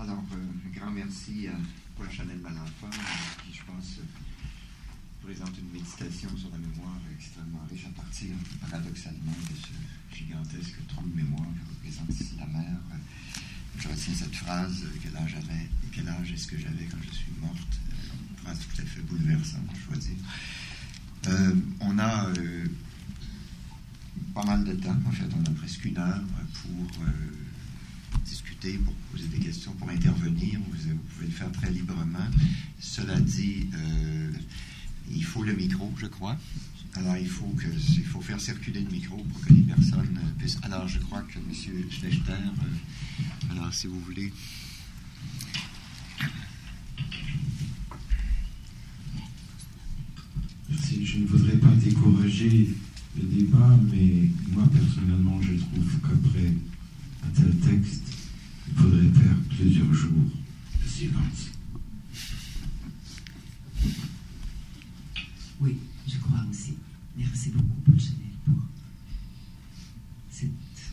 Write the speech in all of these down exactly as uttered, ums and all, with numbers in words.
Alors, euh, un grand merci à Paul Chanel Malenfant, qui, je pense, euh, présente une méditation sur la mémoire extrêmement riche à partir, paradoxalement, de ce gigantesque trou de mémoire que représente ici la mer. Je retiens cette phrase, euh, quel âge j'avais et quel âge est-ce que j'avais quand je suis morte. Euh, une phrase tout à fait bouleversante, je dois dire. Euh, on a euh, pas mal de temps, en fait, on a presque une heure pour euh, discuter, pour poser des questions, pour intervenir. Vous, vous pouvez le faire très librement. Cela dit, euh, il faut le micro, je crois. Alors, il faut, que, il faut faire circuler le micro pour que les personnes puissent... Alors, je crois que M. Schlechter... Euh, alors, si vous voulez... Merci. Je ne voudrais pas décourager le débat, mais moi, personnellement, je trouve qu'après un tel texte, il faudrait faire plusieurs jours de silence. Oui, je crois aussi. Merci beaucoup, Paul Chanel, pour cette,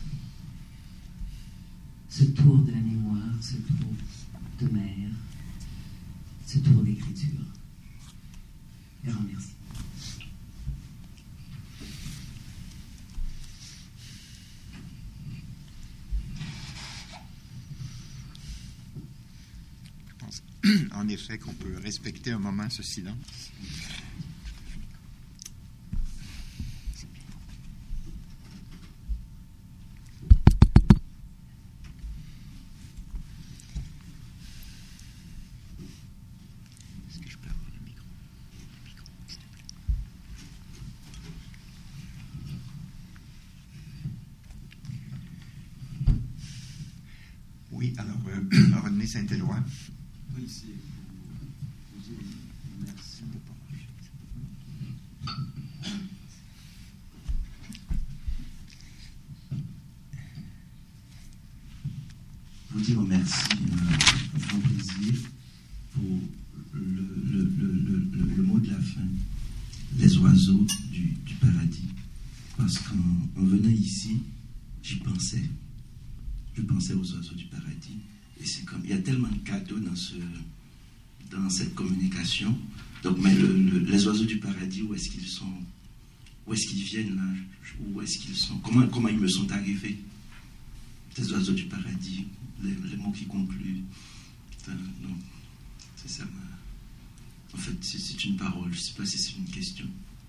ce tour de la mémoire, ce tour de mer, ce tour d'écriture. Grand merci. Je pense en effet qu'on peut respecter un moment ce silence. Oui, alors, euh, René Saint-Éloi. Oui, c'est vous, vous dire merci. Vous dire merci, un grand plaisir pour le, le, le, le, le mot de la fin, les oiseaux du, du paradis. Parce qu'en venant ici, j'y pensais. Je pensais aux oiseaux du paradis. Et c'est comme, il y a tellement de cadeaux dans, ce, dans cette communication. Donc, mais le, le, les oiseaux du paradis, où est-ce qu'ils sont? Où est-ce qu'ils viennent là? Où est-ce qu'ils sont? Comment, comment ils me sont arrivés? Les oiseaux du paradis, les, les mots qui concluent. Enfin, non, c'est ça. En fait, c'est, c'est une parole. Je ne sais pas si c'est une question.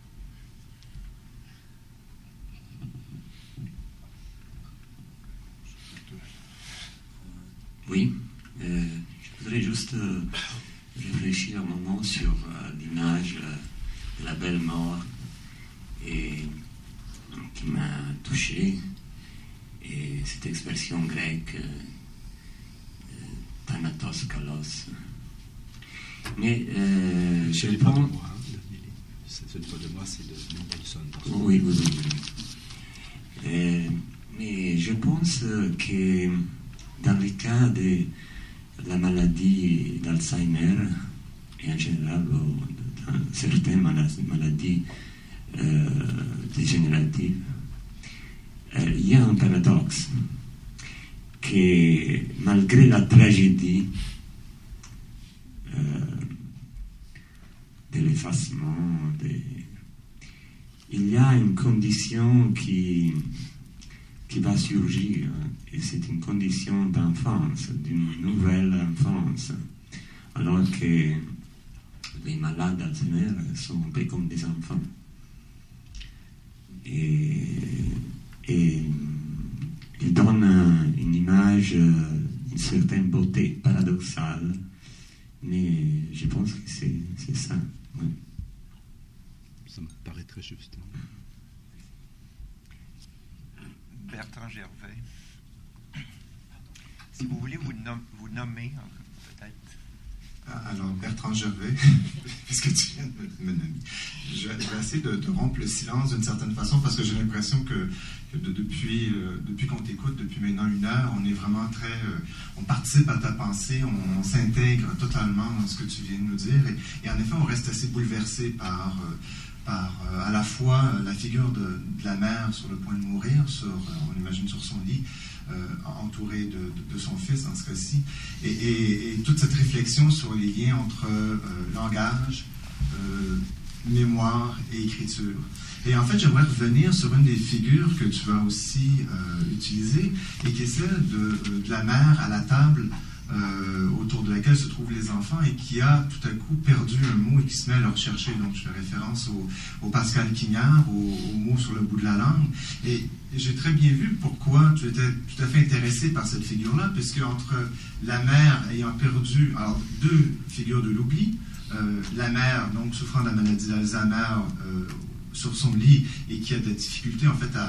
Oui, euh, je voudrais juste euh, réfléchir un moment sur euh, l'image euh, de la belle mort et qui m'a touché, et cette expression grecque euh, euh, Thanatos Kalos. Mais euh, ce n'est pas de moi, hein, ce n'est pas de moi, c'est de Mendelssohn. Oui, oui, oui. oui. Euh, mais je pense que dans le cas de la maladie d'Alzheimer, et en général dans certaines maladies euh, dégénératives, euh, il y a un paradoxe que malgré la tragédie euh, de l'effacement, de... il y a une condition qui, qui va surgir. Et c'est une condition d'enfance, d'une nouvelle enfance. Alors que les malades d'Alzheimer sont un peu comme des enfants. Et, et ils donnent une image, une certaine beauté paradoxale. Mais je pense que c'est, c'est ça. Oui. Ça me paraît très juste. Bertrand Gervais. Si vous voulez vous, nom- vous nommer, peut-être. Ah, alors, Bertrand Gervais, puisque tu viens de me, me nommer, je vais, je vais essayer de, de rompre le silence d'une certaine façon, parce que j'ai l'impression que, que de, depuis, euh, depuis qu'on t'écoute, depuis maintenant une heure, on est vraiment très... Euh, on participe à ta pensée, on, on s'intègre totalement dans ce que tu viens de nous dire, et, et en effet, on reste assez bouleversé par... Euh, par euh, à la fois euh, la figure de, de la mère sur le point de mourir, sur, euh, on imagine sur son lit, euh, entouré de, de, de son fils dans ce cas-ci. Et, et, et toute cette réflexion sur les liens entre euh, langage, euh, mémoire et écriture. Et en fait, j'aimerais revenir sur une des figures que tu vas aussi euh, utiliser, et qui est celle de, de la mère à la table euh, autour de laquelle se trouvent les enfants et qui a tout à coup perdu un mot et qui se met à le rechercher. Donc, je fais référence au, au Pascal Quignard, au, au mot sur le bout de la langue. Et j'ai très bien vu pourquoi tu étais tout à fait intéressé par cette figure-là, puisque entre la mère ayant perdu, alors deux figures de l'oubli, euh, la mère, donc souffrant de la maladie d'Alzheimer, euh, sur son lit et qui a des difficultés en fait à,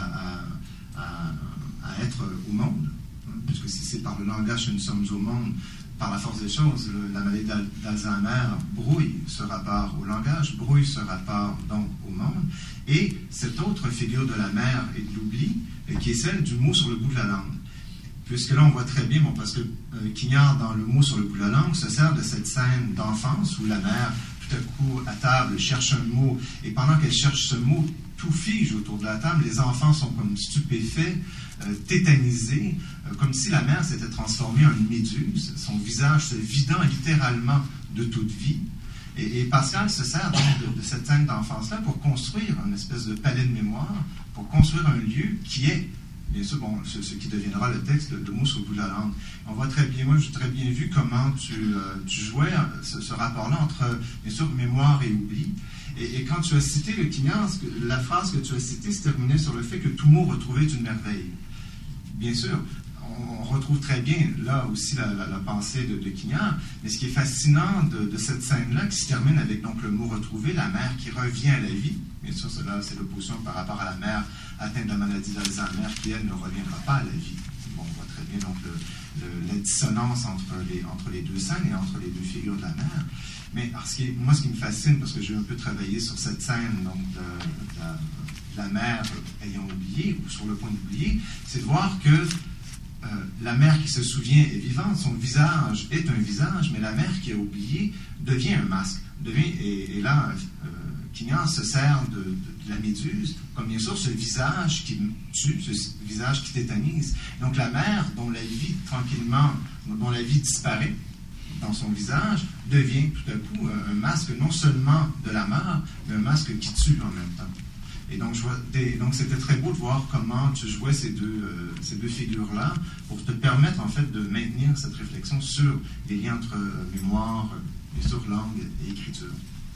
à, à, à être au monde, hein, puisque si c'est par le langage que nous sommes au monde, par la force des choses, le, la maladie d'Alzheimer brouille ce rapport au langage, brouille ce rapport donc au monde, et cette autre figure de la mère et de l'oubli, qui est celle du mot sur le bout de la langue. Puisque là, on voit très bien, bon, parce que euh, Quignard, dans le mot sur le bout de la langue, se sert de cette scène d'enfance où la mère, tout à coup, à table, cherche un mot, et pendant qu'elle cherche ce mot, tout fige autour de la table, les enfants sont comme stupéfaits, euh, tétanisés, euh, comme si la mère s'était transformée en une méduse, son visage se vidant littéralement de toute vie. Et, et Pascal se sert donc de, de cette scène d'enfance-là pour construire une espèce de palais de mémoire, pour construire un lieu qui est, bien sûr, bon, ce, ce qui deviendra le texte de, de mots sur le bout de la langue. On voit très bien, moi j'ai très bien vu comment tu, euh, tu jouais ce, ce rapport-là entre, bien sûr, mémoire et oubli. Et, et quand tu as cité le Quignard, la phrase que tu as citée se terminait sur le fait que tout mot retrouvé est une merveille. Bien sûr, on, on retrouve très bien là aussi la, la, la pensée de, de Quignard, mais ce qui est fascinant de, de cette scène-là, qui se termine avec donc le mot retrouvé, la mère qui revient à la vie. Bien sûr, cela, c'est l'opposition par rapport à la mère atteinte de la maladie d'Alzheimer qui, elle, ne reviendra pas à la vie. Bon, on voit très bien donc le, le, la dissonance entre les, entre les deux scènes et entre les deux figures de la mère. Mais alors, ce qui est, moi, ce qui me fascine, parce que j'ai un peu travaillé sur cette scène donc, de, de, la, de la mère ayant oublié, ou sur le point d'oublier, c'est de voir que euh, la mère qui se souvient est vivante, son visage est un visage, mais la mère qui a oublié devient un masque. Devient, et, et là, euh, Quignard se sert de, de, de la méduse, comme bien sûr ce visage qui tue, ce visage qui tétanise. Donc la mère, dont la vie tranquillement, dont la vie disparaît dans son visage, devient tout à coup un masque non seulement de la mort, mais un masque qui tue en même temps. Et donc, je vois des, donc c'était très beau de voir comment tu jouais ces deux, euh, ces deux figures-là pour te permettre en fait de maintenir cette réflexion sur les liens entre euh, mémoire, et sur langue et écriture.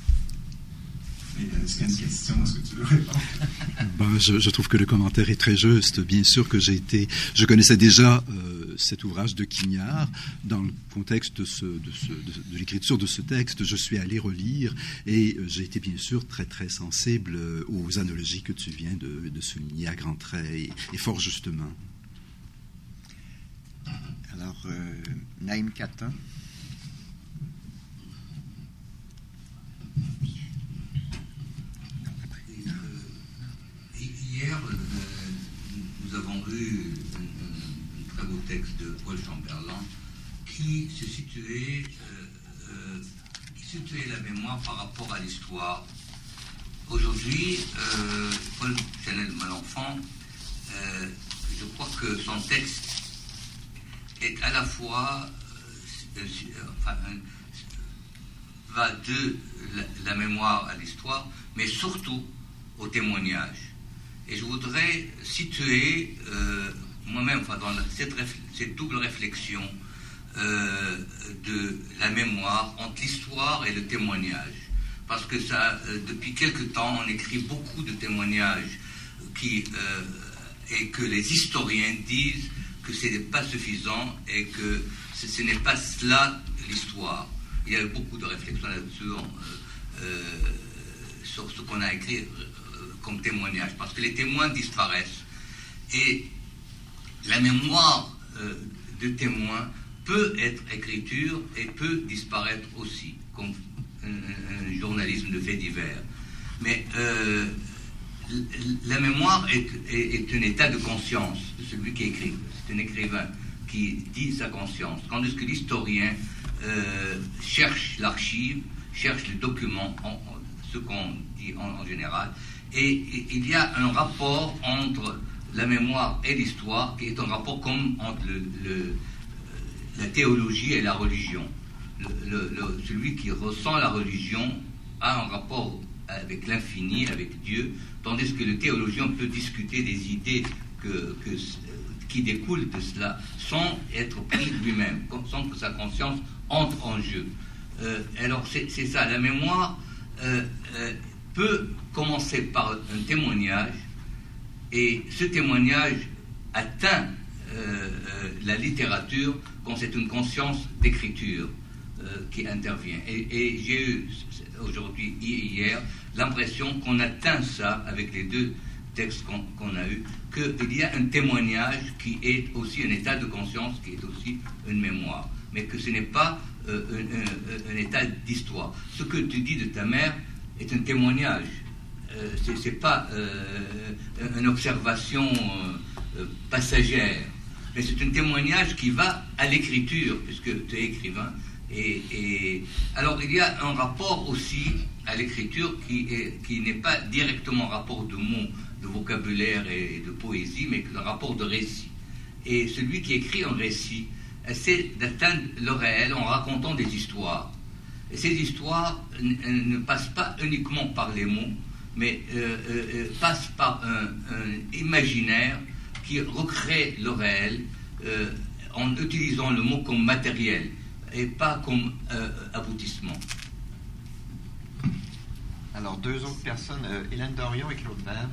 Est-ce qu'il y a une question? Est-ce que tu veux répondre? Ben, je, je trouve que le commentaire est très juste. Bien sûr que j'ai été... Je connaissais déjà euh, cet ouvrage de Quignard. Dans le contexte de, ce, de, ce, de, de l'écriture de ce texte, je suis allé relire et euh, j'ai été bien sûr très très sensible euh, aux analogies que tu viens de, de souligner à grands traits et, et fort justement. Alors, euh, Naïm Katin. Hier, euh, nous avons eu un, un très beau texte de Paul Chamberlain qui se situait, euh, euh, qui situait la mémoire par rapport à l'histoire. Aujourd'hui, euh, Paul Chanel-Malenfant, euh, je crois que son texte est à la fois, euh, euh, enfin, va de la, la mémoire à l'histoire, mais surtout au témoignage. Et je voudrais situer euh, moi-même enfin, dans la, cette, cette double réflexion euh, de la mémoire entre l'histoire et le témoignage. Parce que ça, euh, depuis quelque temps, on écrit beaucoup de témoignages qui, euh, et que les historiens disent que ce n'est pas suffisant et que ce, ce n'est pas cela l'histoire. Il y a eu beaucoup de réflexions là-dessus euh, euh, sur ce qu'on a écrit comme témoignage, parce que les témoins disparaissent. Et la mémoire euh, de témoins peut être écriture et peut disparaître aussi, comme un, un journalisme de faits divers. Mais euh, la mémoire est, est, est un état de conscience de celui qui écrit. C'est un écrivain qui dit sa conscience. Tandis que l'historien euh, cherche l'archive, cherche le document, en, en, ce qu'on dit en, en général. Et, et il y a un rapport entre la mémoire et l'histoire, qui est un rapport comme entre le, le, la théologie et la religion. Le, le, le, celui qui ressent la religion a un rapport avec l'infini, avec Dieu, tandis que le théologien peut discuter des idées que, que, qui découlent de cela sans être pris lui-même, sans que sa conscience entre en jeu. Euh, alors c'est, c'est ça, la mémoire euh, euh, peut commencer par un témoignage, et ce témoignage atteint euh, euh, la littérature quand c'est une conscience d'écriture euh, qui intervient. Et, et j'ai eu aujourd'hui, hier, l'impression qu'on atteint ça avec les deux textes qu'on, qu'on a eus, qu'il y a un témoignage qui est aussi un état de conscience, qui est aussi une mémoire, mais que ce n'est pas euh, un, un, un état d'histoire. Ce que tu dis de ta mère est un témoignage. Euh, c'est, c'est pas euh, une observation euh, passagère, mais c'est un témoignage qui va à l'écriture, puisque tu es écrivain. Et, et alors il y a un rapport aussi à l'écriture qui, est, qui n'est pas directement un rapport de mots, de vocabulaire et de poésie, mais un rapport de récit. Et celui qui écrit un récit essaie d'atteindre le réel en racontant des histoires. Et ces histoires n- ne passent pas uniquement par les mots, mais euh, euh, passent par un, un imaginaire qui recrée le réel euh, en utilisant le mot comme matériel et pas comme euh, aboutissement. Alors, deux autres personnes, euh, Hélène Dorion et Claude Vert.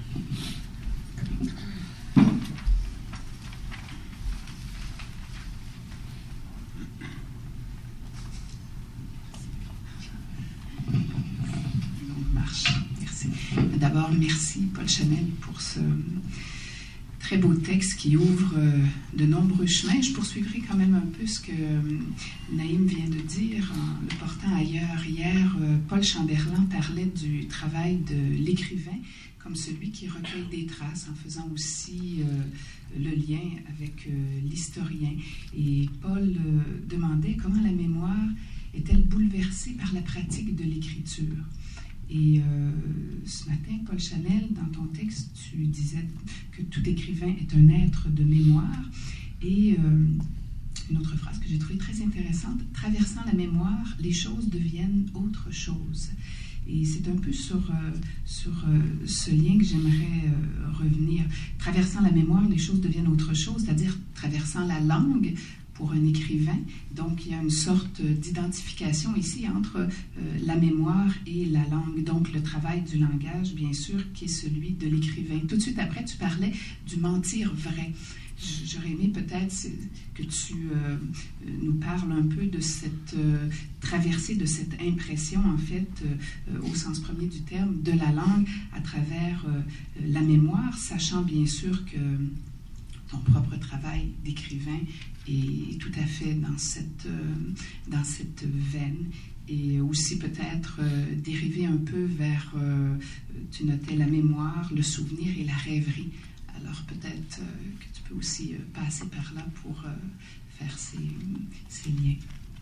Marche. Merci. D'abord, merci Paul Chanel pour ce très beau texte qui ouvre euh, de nombreux chemins. Je poursuivrai quand même un peu ce que euh, Naïm vient de dire en le portant ailleurs. Hier, euh, Paul Chamberlain parlait du travail de l'écrivain comme celui qui recueille des traces en faisant aussi euh, le lien avec euh, l'historien. Et Paul euh, demandait comment la mémoire est-elle bouleversée par la pratique de l'écriture. Et euh, ce matin, Paul Chanel, dans ton texte, tu disais que tout écrivain est un être de mémoire. Et euh, une autre phrase que j'ai trouvée très intéressante, traversant la mémoire, les choses deviennent autre chose. Et c'est un peu sur, euh, sur euh, ce lien que j'aimerais euh, revenir. Traversant la mémoire, les choses deviennent autre chose, c'est-à-dire traversant la langue, pour un écrivain. Donc, il y a une sorte d'identification ici entre euh, la mémoire et la langue. Donc, le travail du langage, bien sûr, qui est celui de l'écrivain. Tout de suite après, tu parlais du mentir vrai. J'aurais aimé peut-être que tu euh, nous parles un peu de cette euh, traversée, de cette impression, en fait, euh, au sens premier du terme, de la langue à travers euh, la mémoire, sachant bien sûr que ton propre travail d'écrivain est tout à fait dans cette, euh, dans cette veine. Et aussi peut-être euh, dériver un peu vers, euh, tu notais la mémoire, le souvenir et la rêverie. Alors peut-être euh, que tu peux aussi euh, passer par là pour euh, faire ces, ces liens.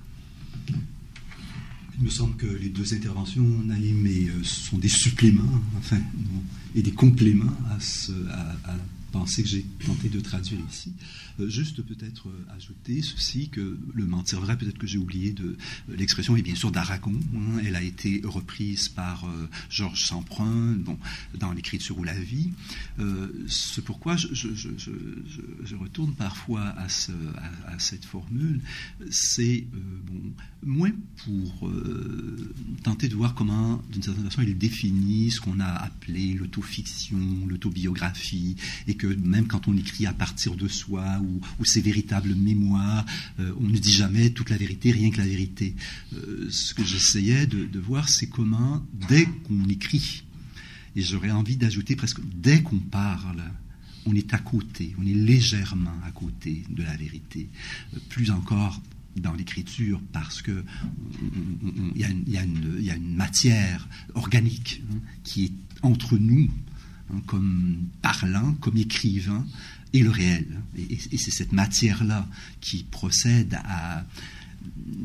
Il me semble que les deux interventions, Naïm, et, euh, sont des suppléments, enfin, non, et des compléments à, ce, à, à la pensée que j'ai tenté de traduire ici. Euh, juste peut-être euh, ajouter ceci, que le mentir vrai, peut-être que j'ai oublié de euh, l'expression, est bien sûr d'Aragon. Hein, elle a été reprise par euh, Georges Semprun, bon, dans l'écriture ou la vie. Euh, c'est pourquoi je, je, je, je, je retourne parfois à, ce, à, à cette formule. C'est euh, bon, moins pour euh, tenter de voir comment, d'une certaine façon, il définit ce qu'on a appelé l'autofiction, l'autobiographie, et que même quand on écrit à partir de soi ou, ou ses véritables mémoires, euh, on ne dit jamais toute la vérité, rien que la vérité. Euh, ce que j'essayais de, de voir, c'est comment, dès qu'on écrit, et j'aurais envie d'ajouter presque dès qu'on parle, on est à côté, on est légèrement à côté de la vérité. Euh, plus encore dans l'écriture, parce que il y, y, y a une matière organique hein, qui est entre nous, hein, comme parlant, comme écrivain, et le réel. Et, et c'est cette matière-là qui procède à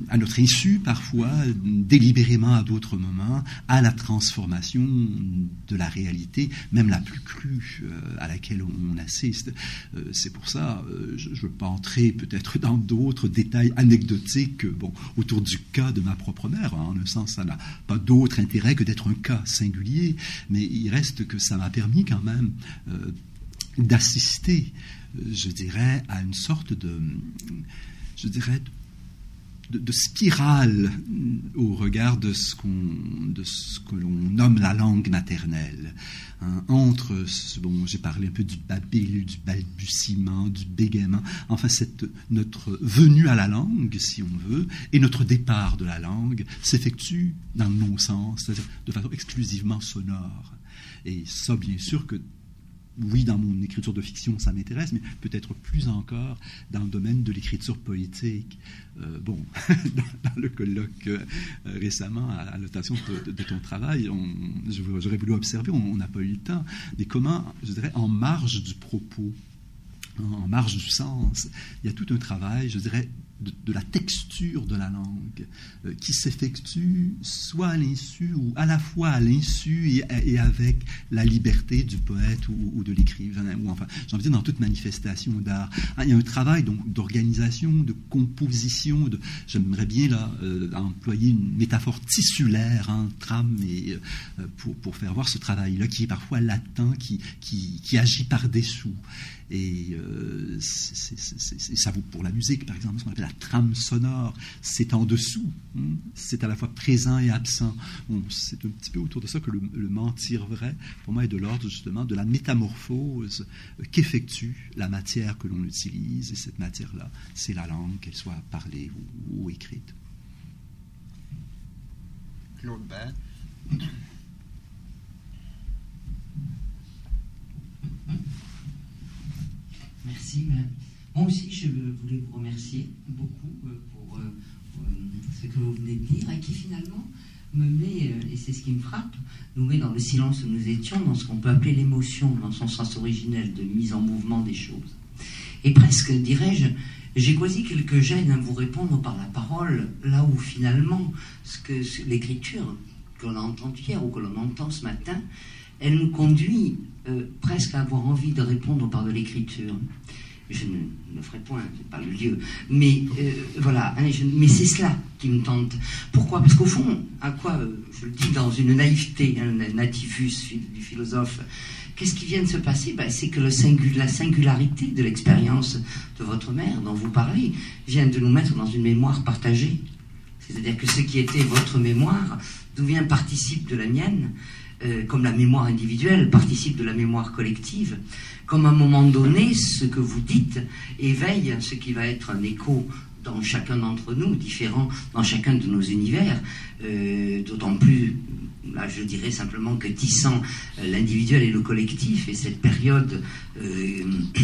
à notre insu parfois, délibérément à d'autres moments, à la transformation de la réalité, même la plus crue euh, à laquelle on, on assiste. Euh, c'est pour ça, euh, je ne veux pas entrer peut-être dans d'autres détails anecdotiques bon, autour du cas de ma propre mère. En un sens, ça n'a pas d'autre intérêt que d'être un cas singulier, mais il reste que ça m'a permis quand même euh, d'assister, je dirais, à une sorte de, je dirais, de, de spirale au regard de ce, qu'on, de ce que l'on nomme la langue maternelle. Hein, entre, bon, j'ai parlé un peu du babil, du balbutiement, du bégaiement, enfin, cette, notre venue à la langue, si on veut, et notre départ de la langue s'effectue dans le non-sens, c'est-à-dire de façon exclusivement sonore. Et ça, bien sûr que oui, dans mon écriture de fiction, ça m'intéresse, mais peut-être plus encore dans le domaine de l'écriture poétique. Euh, bon, dans, dans le colloque euh, récemment, à, à l'occasion de, de, de ton travail, on, j'aurais voulu observer, on n'a pas eu le temps, mais comment, je dirais, en marge du propos, en marge du sens, il y a tout un travail, je dirais, de, de la texture de la langue euh, qui s'effectue soit à l'insu ou à la fois à l'insu et, et avec la liberté du poète ou, ou de l'écrivain, ou enfin, j'ai envie de dire dans toute manifestation d'art. Ah, il y a un travail donc d'organisation, de composition, de, j'aimerais bien là euh, employer une métaphore tissulaire, hein, trame, et, euh, pour, pour faire voir ce travail-là qui est parfois latent, qui, qui, qui agit par-dessous. Et euh, c'est, c'est, c'est, ça vaut pour la musique, par exemple, ce qu'on appelle la trame sonore. C'est en dessous, hein, c'est à la fois présent et absent. Bon, c'est un petit peu autour de ça que le, le mentir vrai, pour moi, est de l'ordre justement de la métamorphose qu'effectue la matière que l'on utilise. Et cette matière-là, c'est la langue, qu'elle soit parlée ou, ou écrite. Claude Bain. Merci. Moi aussi, je voulais vous remercier beaucoup pour, pour ce que vous venez de dire et qui finalement me met, et c'est ce qui me frappe, nous met dans le silence où nous étions, dans ce qu'on peut appeler l'émotion, dans son sens originel de mise en mouvement des choses. Et presque, dirais-je, j'ai quasi quelques gênes à vous répondre par la parole, là où finalement, ce que l'écriture que l'on a entendue hier ou que l'on entend ce matin, elle nous conduit euh, presque à avoir envie de répondre par de l'écriture. Je ne le ferai point, ce n'est pas le lieu. Mais euh, voilà, hein, je, mais c'est cela qui me tente. Pourquoi ? Parce qu'au fond, à quoi, euh, je le dis dans une naïveté, un hein, nativus du philosophe, qu'est-ce qui vient de se passer ? Ben, c'est que le singul, la singularité de l'expérience de votre mère, dont vous parlez, vient de nous mettre dans une mémoire partagée. C'est-à-dire que ce qui était votre mémoire devient participe de la mienne. Euh, comme la mémoire individuelle participe de la mémoire collective, comme à un moment donné, ce que vous dites éveille ce qui va être un écho dans chacun d'entre nous, différent dans chacun de nos univers, euh, d'autant plus, là je dirais simplement que tissant euh, l'individuel et le collectif, et cette période euh,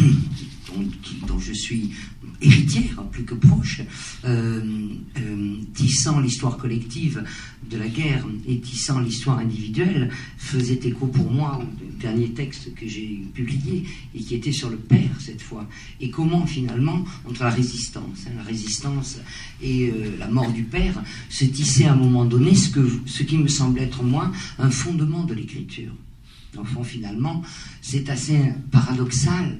dont, qui, dont je suis héritière, plus que proche, euh, euh, tissant l'histoire collective de la guerre et tissant l'histoire individuelle, faisait écho pour moi au dernier texte que j'ai publié et qui était sur le père cette fois. Et comment finalement, entre la résistance, hein, la résistance et euh, la mort du père, se tissait à un moment donné ce, que, ce qui me semble être moi un fondement de l'écriture. Au fond, finalement, c'est assez paradoxal.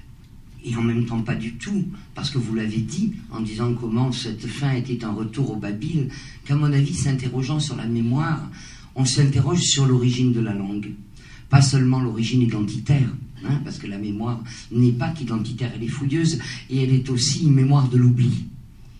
Et en même temps pas du tout, parce que vous l'avez dit, en disant comment cette fin était un retour au babil, qu'à mon avis, s'interrogeant sur la mémoire, on s'interroge sur l'origine de la langue. Pas seulement l'origine identitaire, hein, parce que la mémoire n'est pas qu'identitaire, elle est fouilleuse, et elle est aussi une mémoire de l'oubli.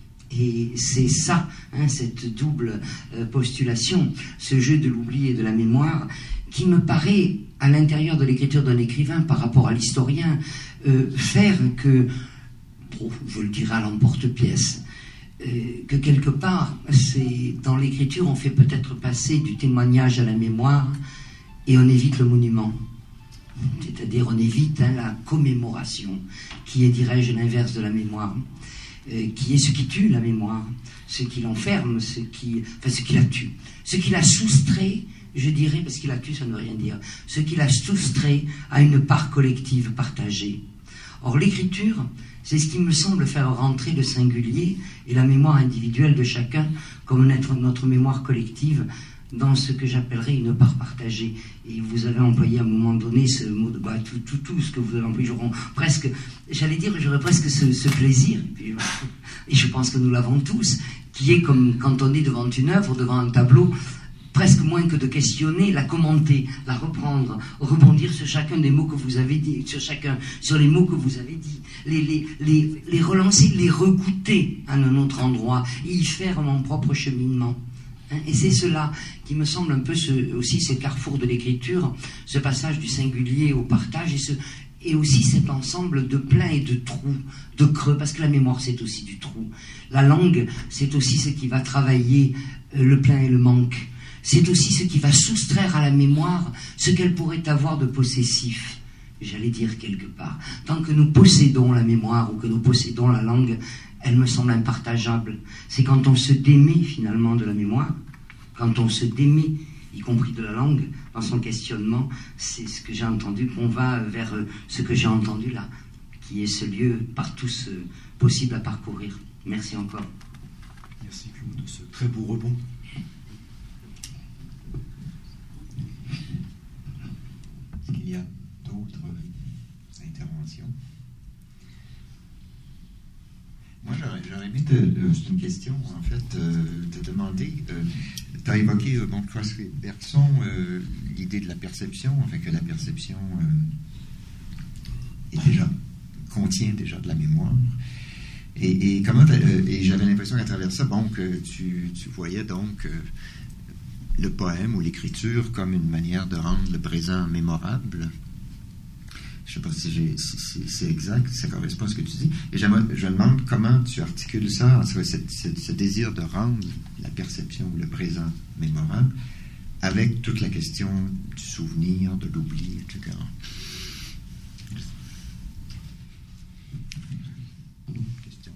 Et c'est ça, hein, cette double euh, postulation, ce jeu de l'oubli et de la mémoire, qui me paraît, à l'intérieur de l'écriture d'un écrivain par rapport à l'historien, euh, faire que, oh, je le dirais à l'emporte-pièce, euh, que quelque part, c'est, dans l'écriture, on fait peut-être passer du témoignage à la mémoire et on évite le monument. C'est-à-dire on évite hein, la commémoration, qui est, dirais-je, l'inverse de la mémoire, euh, qui est ce qui tue la mémoire, ce qui l'enferme, ce qui, enfin, ce qui la tue, ce qui la soustrait, je dirais, parce qu'il a tué, ça ne veut rien dire, ce qu'il a soustrait à une part collective partagée. Or, l'écriture, C'est ce qui me semble faire rentrer le singulier et la mémoire individuelle de chacun comme notre, notre mémoire collective dans ce que j'appellerais une part partagée. Et vous avez employé à un moment donné ce mot de bah, tout, tout, tout ce que vous avez employé, j'aurais presque, j'allais dire, j'aurais presque ce, ce plaisir, et, puis, et je pense que nous l'avons tous, qui est comme quand on est devant une œuvre, devant un tableau, presque moins que de questionner, la commenter, la reprendre, rebondir sur chacun des mots que vous avez dit, sur chacun, sur les mots que vous avez dit, les, les, les, les relancer, les regoûter à un autre endroit, et y faire mon propre cheminement. Et c'est cela qui me semble un peu ce, aussi ce carrefour de l'écriture, ce passage du singulier au partage, et, ce, et aussi cet ensemble de pleins et de trous, de creux, parce que la mémoire c'est aussi du trou. La langue c'est aussi ce qui va travailler le plein et le manque. C'est aussi ce qui va soustraire à la mémoire ce qu'elle pourrait avoir de possessif, j'allais dire quelque part. Tant que nous possédons la mémoire ou que nous possédons la langue, elle me semble impartageable. C'est quand on se démet finalement de la mémoire, quand on se démet, y compris de la langue, dans son questionnement, c'est ce que j'ai entendu, qu'on va vers ce que j'ai entendu là, qui est ce lieu par tous possible à parcourir. Merci encore. Merci Claude de ce très beau rebond. Est-ce qu'il y a d'autres interventions? Moi, j'aurais, j'aurais aimé, te, euh, c'est une question, en fait, euh, te demander, euh, tu as évoqué, euh, bon, Crossley-Bergson, euh, l'idée de la perception, enfin que la perception euh, est déjà, contient déjà de la mémoire. Et, et, comment euh, et j'avais l'impression qu'à travers ça, bon, que tu, tu voyais donc euh, le poème ou l'écriture comme une manière de rendre le présent mémorable. Je ne sais pas si, j'ai, si, si c'est exact, ça correspond à ce que tu dis. Et je me demande comment tu articules ça, entre cette, cette, ce désir de rendre la perception ou le présent mémorable, avec toute la question du souvenir, de l'oubli, et cetera. Question.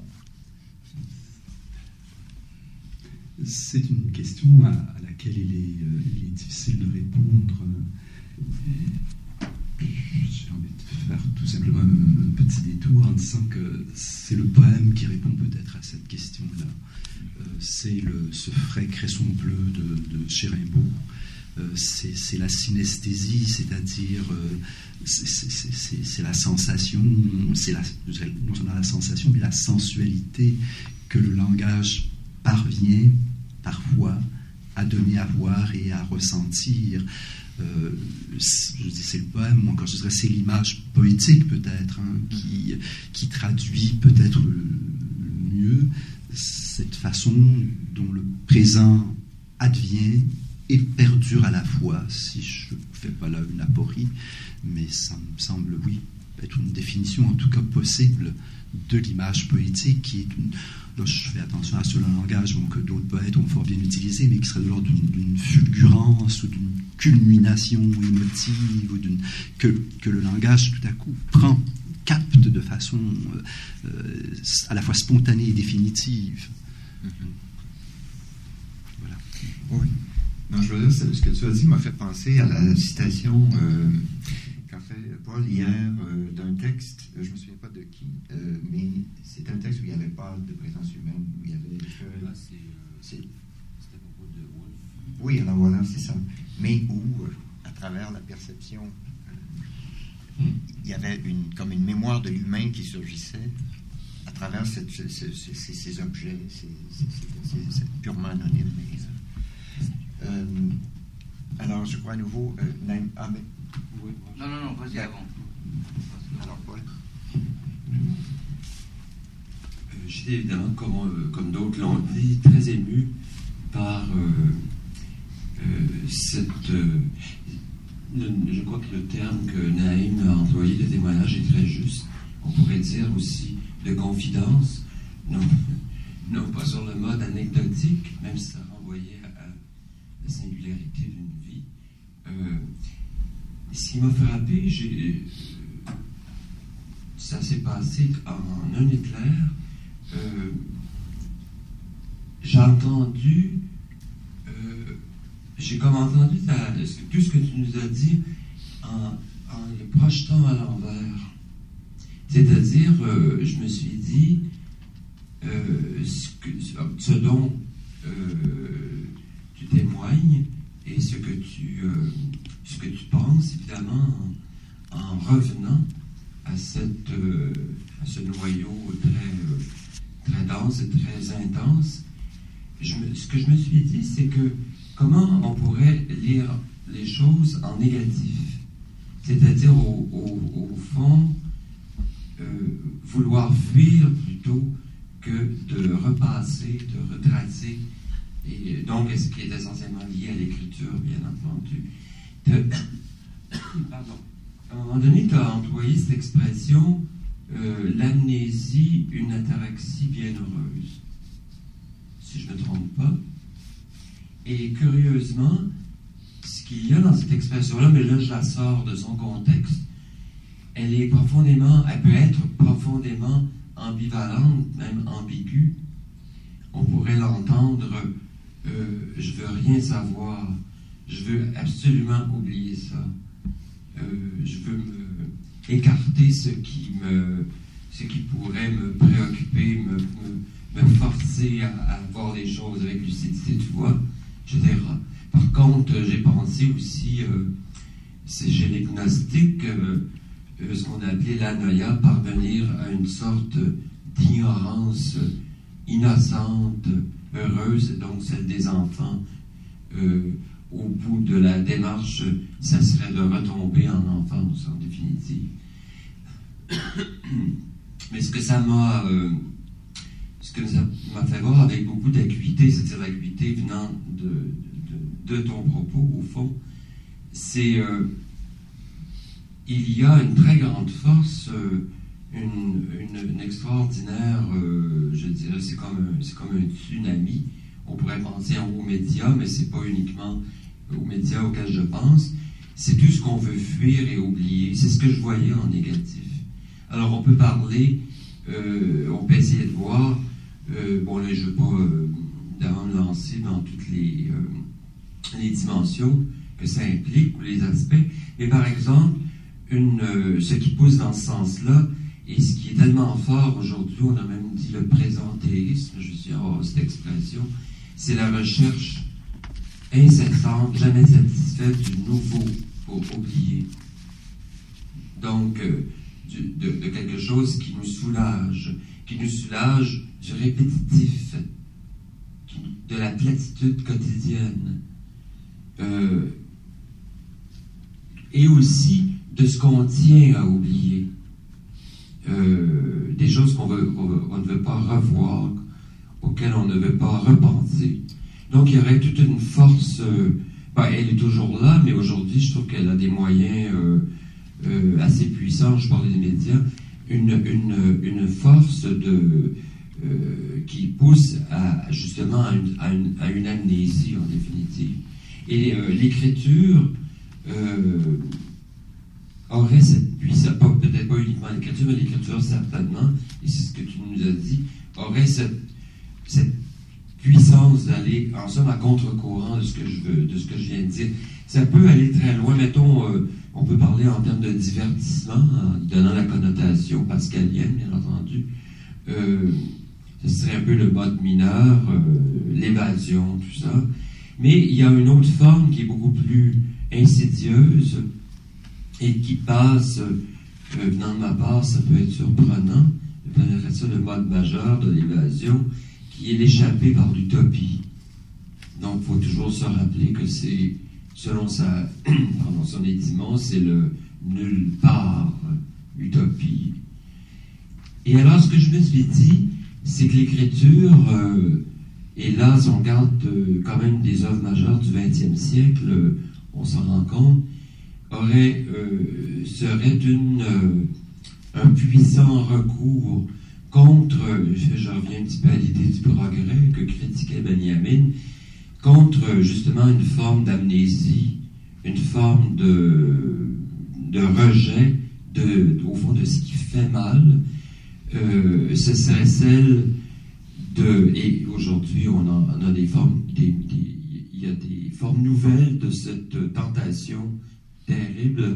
C'est une question à, à laquelle il est, euh, il est difficile de répondre. J'ai envie de faire tout simplement un, un petit détour en disant que c'est le poème qui répond peut-être à cette question-là. Euh, c'est le, ce frais cresson bleu de, de chez Rimbaud. Euh, c'est, c'est la synesthésie, c'est-à-dire euh, c'est, c'est, c'est, c'est la sensation, c'est la, non seulement la sensation, mais la sensualité que le langage parvient parfois à donner à voir et à ressentir. Euh, je dis c'est le poème, ou encore je dirais c'est l'image poétique peut-être, hein, qui, qui traduit peut-être le, le mieux cette façon dont le présent advient et perdure à la fois, si je ne fais pas là une aporie, mais ça me semble, oui, être une définition en tout cas possible de l'image poétique, qui est une... Là, je fais attention à ce langage bon, que d'autres poètes ont fort bien utilisé, mais qui serait de l'ordre d'une, d'une fulgurance ou d'une culmination émotive, ou d'une, que, que le langage tout à coup prend, capte de façon euh, à la fois spontanée et définitive. Mm-hmm. Voilà. Oui. Non, je veux dire, ce que tu as dit m'a fait penser à la citation euh, qu'a fait Paul hier euh, d'un texte, je ne me souviens pas de qui, euh, mais c'est un texte où il n'y avait pas de présence humaine, où il y avait... Euh, Là, c'est, euh, c'est... c'était à propos de Woolf. Oui, alors voilà, c'est ça. Mais où, euh, à travers la perception, euh, il y avait une, comme une mémoire de l'humain qui surgissait à travers cette, ce, ce, ce, ces, ces objets, ces, ces, ces, ces, purement anonymes. Mais, euh, alors, je crois à nouveau... Euh, Naïm, ah, mais, oui. Non, non, non, vas-y avant. Alors, Paul. J'étais évidemment, comme, euh, comme d'autres l'ont dit, très ému par euh, euh, cette... Euh, le, je crois que le terme que Naïm a employé de témoignage est très juste. On pourrait dire aussi de confidence, non, non pas sur le mode anecdotique, même si ça renvoyait à, à la singularité d'une vie. Euh, ce qui m'a frappé, j'ai, euh, ça s'est passé en un éclair. Euh, j'ai entendu, euh, j'ai comme entendu ta, tout ce que tu nous as dit en, en le projetant à l'envers. C'est-à-dire, euh, je me suis dit, euh, ce, que, ce dont euh, tu témoignes et ce que tu, euh, ce que tu penses, évidemment, en, en revenant à, cette, euh, à ce noyau très, euh, très dense et très intense, je me, ce que je me suis dit, c'est que comment on pourrait lire les choses en négatif, c'est-à-dire au, au, au fond, euh, vouloir fuir plutôt que de repasser, de retracer, et donc ce qui est essentiellement lié à l'écriture, bien entendu. De, pardon. À un moment donné, tu as employé cette expression, euh, l'amnésie, une ataraxie bienheureuse, si je ne me trompe pas. Et curieusement, ce qu'il y a dans cette expression-là, mais là je la sors de son contexte, elle est profondément, elle peut être profondément ambivalente, même ambiguë. On pourrait l'entendre, euh, je veux rien savoir, je veux absolument oublier ça, euh, je veux me écarter ce qui me, ce qui pourrait me préoccuper, me, me, me forcer à, à voir les choses avec lucidité, tu vois, et cetera. Par contre, j'ai pensé aussi, euh, c'est chez les gnostiques, euh, euh, ce qu'on a appelé l'anoïa, parvenir à une sorte d'ignorance innocente, heureuse, donc celle des enfants. Euh, au bout de la démarche, ça serait de retomber en enfance, en définitive. Mais ce que ça m'a, euh, ce que ça m'a fait voir avec beaucoup d'acuité, c'est-à-dire l'acuité venant de, de, de ton propos, au fond, c'est euh, il y a une très grande force, euh, une, une, une extraordinaire, euh, je dirais, c'est comme, un, c'est comme un tsunami. On pourrait penser aux médias, mais c'est pas uniquement aux médias auxquels je pense. C'est tout ce qu'on veut fuir et oublier. C'est ce que je voyais en négatif. Alors, on peut parler, euh, on peut essayer de voir, euh, bon, là, je ne veux pas euh, d'avant me lancer dans toutes les, euh, les dimensions que ça implique, ou les aspects, mais par exemple, une, euh, ce qui pousse dans ce sens-là, et ce qui est tellement fort aujourd'hui, on a même dit le présentéisme, je suis hors cette expression, c'est la recherche incessante, jamais satisfaite du nouveau pour oublier. Donc, euh, du, de, de quelque chose qui nous soulage, qui nous soulage du répétitif, qui, de la platitude quotidienne, euh, et aussi de ce qu'on tient à oublier. Euh, des choses qu'on veut, on ne veut pas revoir, auxquelles on ne veut pas repenser. Donc il y aurait toute une force, euh, ben, elle est toujours là, mais aujourd'hui je trouve qu'elle a des moyens euh, euh, assez puissants, je parlais des médias, une, une, une force de, euh, qui pousse à, justement à une, à, une, à une amnésie en définitive. Et euh, l'écriture euh, aurait cette puissance, peut-être pas uniquement l'écriture, mais l'écriture certainement, et c'est ce que tu nous as dit, aurait cette, cette puissance d'aller, en somme, à contre-courant de ce que je veux, de ce que je viens de dire. Ça peut aller très loin. Mettons, euh, on peut parler en termes de divertissement, en donnant la connotation pascalienne, bien entendu. Euh, ce serait un peu le mode mineur, euh, l'évasion, tout ça. Mais il y a une autre forme qui est beaucoup plus insidieuse et qui passe, euh, venant de ma part, ça peut être surprenant, je dirais ça le mode majeur de l'évasion, qui est l'échappée par l'utopie. Donc, il faut toujours se rappeler que c'est, selon sa, pardon, son édiment, c'est le nulle part utopie. Et alors, ce que je me suis dit, c'est que l'écriture, euh, et là, si on regarde euh, quand même des œuvres majeures du vingtième siècle, euh, on s'en rend compte, aurait, euh, serait une, euh, un puissant recours contre, je reviens un petit peu à l'idée du progrès que critiquait Benjamin, contre justement une forme d'amnésie, une forme de, de rejet, de, au fond, de ce qui fait mal. Euh, ce serait celle de, et aujourd'hui on a, on a des formes, des, des, il y a des formes nouvelles de cette tentation terrible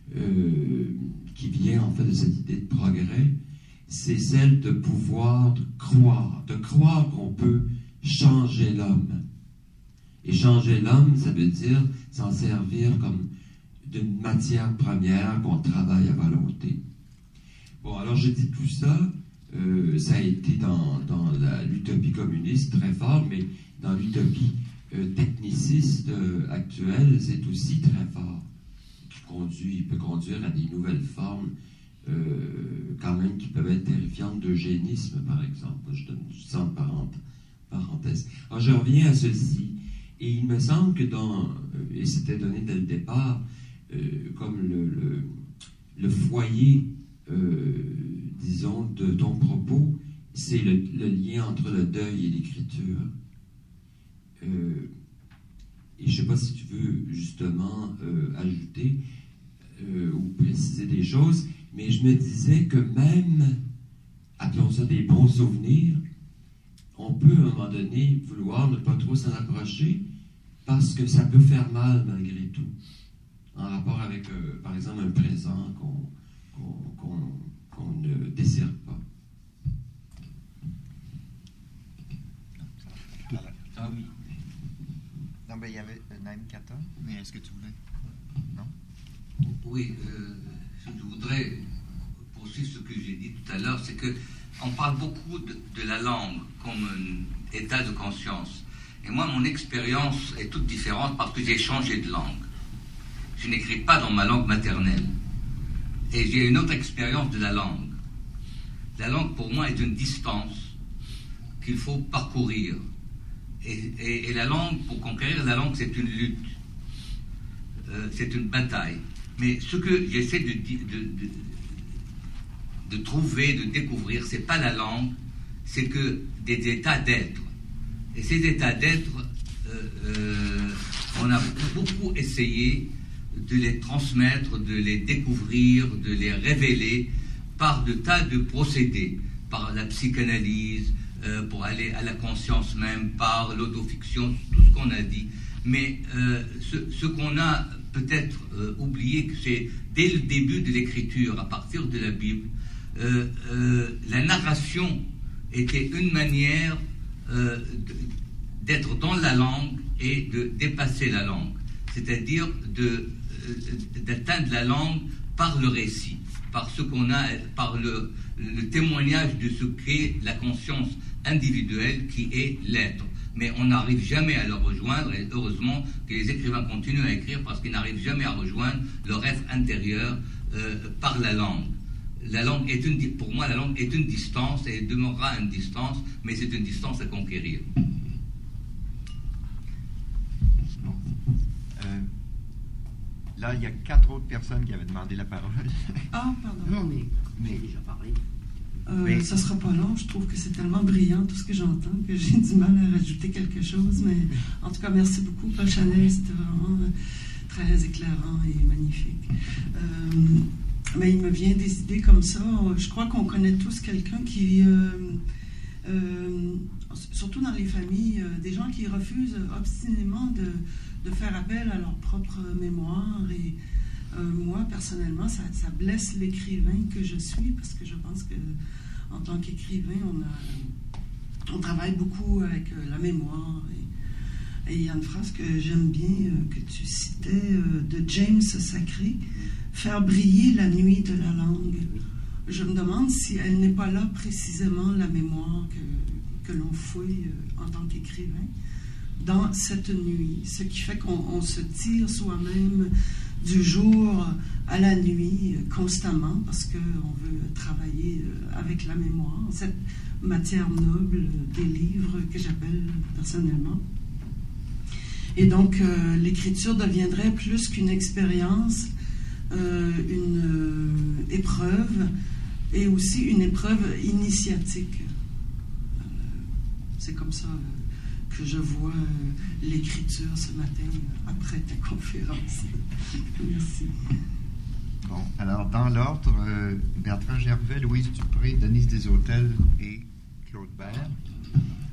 euh, qui vient en fait de cette idée de progrès, c'est celle de pouvoir de croire, de croire qu'on peut changer l'homme. Et changer l'homme, ça veut dire s'en servir comme d'une matière première qu'on travaille à volonté. Bon, alors je dis tout ça, euh, ça a été dans, dans la, l'utopie communiste très fort, mais dans l'utopie euh, techniciste euh, actuelle, c'est aussi très fort. Qui conduit, il peut conduire à des nouvelles formes, euh, quand même, qui peuvent être terrifiantes d'eugénisme, par exemple. Je donne juste en parenthèse. Alors, je reviens à ceci, et il me semble que dans, et c'était donné dès le départ, euh, comme le, le, le foyer, euh, disons, de ton propos, c'est le, le lien entre le deuil et l'écriture. Euh, et je ne sais pas si tu veux justement euh, ajouter euh, ou préciser des choses, mais je me disais que même, appelons ça des bons souvenirs, on peut à un moment donné vouloir ne pas trop s'en approcher parce que ça peut faire mal malgré tout, en rapport avec, euh, par exemple, un présent qu'on qu'on, qu'on, qu'on ne désire pas. Ah oui. Non, ben, il y avait Naïm Kata, mais est-ce que tu voulais? Non? Oui, euh, je voudrais poursuivre ce que j'ai dit tout à l'heure, c'est que on parle beaucoup de, de la langue comme un état de conscience. Et moi, mon expérience est toute différente parce que j'ai changé de langue. Je n'écris pas dans ma langue maternelle. Et j'ai une autre expérience de la langue. La langue, pour moi, est une distance qu'il faut parcourir. Et, et, et la langue, pour conquérir la langue, c'est une lutte. Euh, c'est une bataille. Mais ce que j'essaie de, de, de, de trouver, de découvrir, c'est pas la langue, c'est que des états d'être. Et ces états d'être, euh, euh, on a beaucoup essayé de les transmettre, de les découvrir, de les révéler par de tas de procédés, par la psychanalyse, euh, pour aller à la conscience même, par l'autofiction, tout ce qu'on a dit. Mais euh, ce, ce qu'on a peut-être euh, oublié, c'est dès le début de l'écriture, à partir de la Bible, euh, euh, la narration était une manière euh, d'être dans la langue et de dépasser la langue, c'est-à-dire de d'atteindre la langue par le récit, par ce qu'on a, par le, le témoignage de ce qu'est la conscience individuelle qui est l'être. Mais on n'arrive jamais à le rejoindre, et heureusement que les écrivains continuent à écrire parce qu'ils n'arrivent jamais à rejoindre leur être intérieur euh, par la langue. La langue est une, pour moi, la langue est une distance et elle demeurera une distance, mais c'est une distance à conquérir. Bon. Euh, là, il y a quatre autres personnes qui avaient demandé la parole. Ah, pardon. Non, mais, mais j'ai déjà parlé. Euh, mais... Ça ne sera pas long. Je trouve que c'est tellement brillant tout ce que j'entends que j'ai du mal à rajouter quelque chose. Mais en tout cas, merci beaucoup, Paul Chanel. C'était vraiment très éclairant et magnifique. Euh, mais il me vient des idées comme ça. Je crois qu'on connaît tous quelqu'un qui, euh, euh, surtout dans les familles, euh, des gens qui refusent obstinément de, de faire appel à leur propre mémoire. Et euh, moi, personnellement, ça, ça blesse l'écrivain que je suis, parce que je pense que en tant qu'écrivain, on, a, on travaille beaucoup avec euh, la mémoire. Et, et il y a une phrase que j'aime bien, euh, que tu citais, euh, de James Sacré, « Faire briller la nuit de la langue ». Je me demande si elle n'est pas là précisément, la mémoire que, que l'on fouille euh, en tant qu'écrivain, dans cette nuit. Ce qui fait qu'on on se tire soi-même du jour à la nuit euh, constamment, parce qu'on veut travailler euh, avec la mémoire, cette matière noble des livres que j'appelle personnellement. Et donc, euh, l'écriture deviendrait plus qu'une expérience, euh, une euh, épreuve, et aussi une épreuve initiatique. Euh, c'est comme ça euh, que je vois euh, l'écriture ce matin, euh, après ta conférence. Merci. Bon, alors, dans l'ordre, euh, Bertrand Gervais, Louise Dupré, Denise Desautels et Claude Bert. Peut-être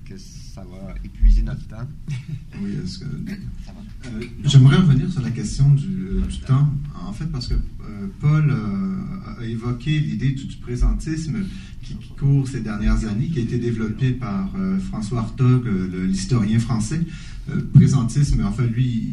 que ça va épuiser notre temps. Oui, est-ce que... Ça va. Euh, j'aimerais revenir sur la question du, euh, du temps, en fait, parce que euh, Paul euh, a évoqué l'idée du, du présentisme qui, qui court ces dernières années, qui a été développé par euh, François Hartog, euh, l'historien français. Euh, présentisme, enfin, lui,